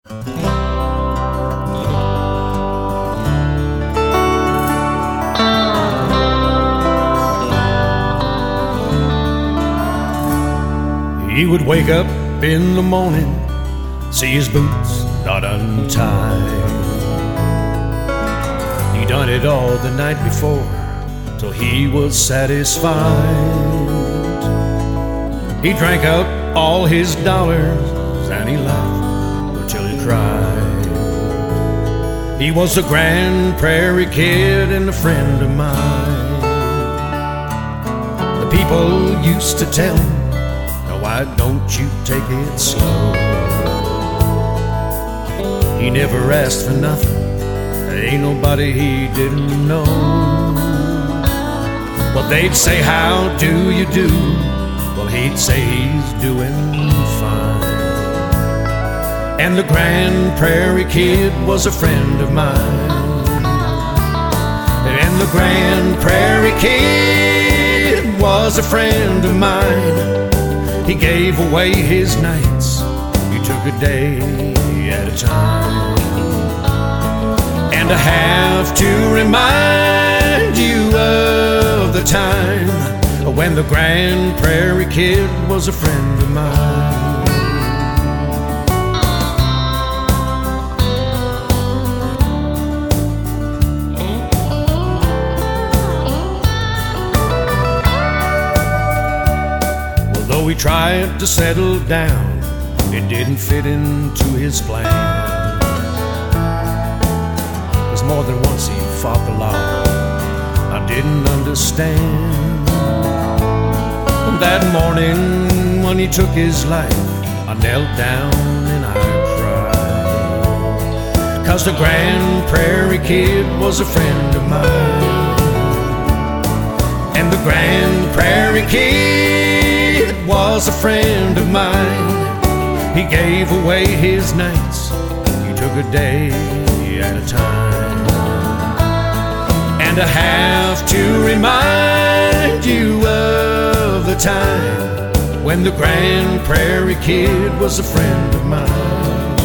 He would wake up in the morning, see his boots not untied. He done it all the night before till he was satisfied. He drank up all his dollars and he laughed until he cried. He was a Grand Prairie kid and a friend of mine. The people used to tell him, why don't you take it slow? He never asked for nothing, there ain't nobody he didn't know. Well, they'd say, how do you do? Well, he'd say he's doing fine. And the Grand Prairie kid was a friend of mine. And the Grand Prairie kid was a friend of mine. He gave away his nights, he took a day at a time. And I have to remind you of the time when the Grand Prairie kid was a friend of mine. He tried to settle down, it didn't fit into his plan. 'Cause more than once he fought the law, I didn't understand. And that morning when he took his life, I knelt down and I cried. 'Cause the Grand Prairie kid was a friend of mine. And the Grand Prairie kid was a friend of mine. He gave away his nights, he took a day at a time. And I have to remind you of the time when the Grand Prairie kid was a friend of mine.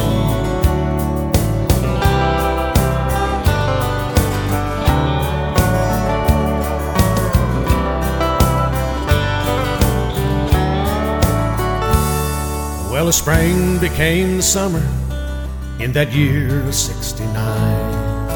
Well, the spring became the summer in that year of '69.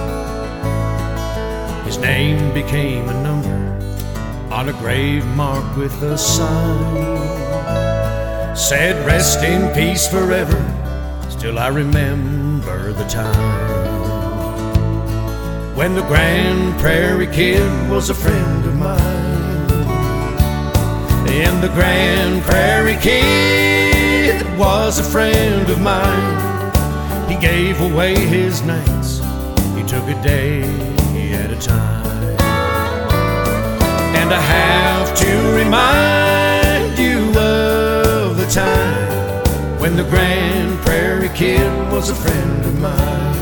His name became a number on a grave marked with a sign. Said, rest in peace forever, still I remember the time when the Grand Prairie kid was a friend of mine. And the Grand Prairie kid was a friend of mine. He gave away his nights, he took a day at a time. And I have to remind you of the time when the Grand Prairie kid was a friend of mine.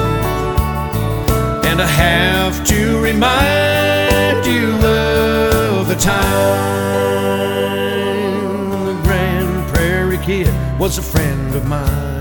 And I have to remind you of the time kid was a friend of mine.